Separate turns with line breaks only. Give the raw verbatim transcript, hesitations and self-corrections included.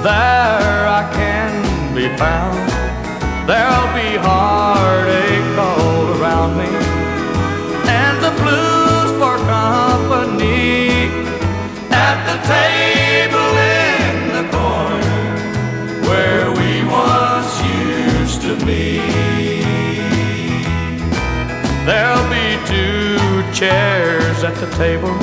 there I can be found. There'll be heartache all around me, and the blues for company at the table in the corner where we once used to be. There'll be two chairs at the table,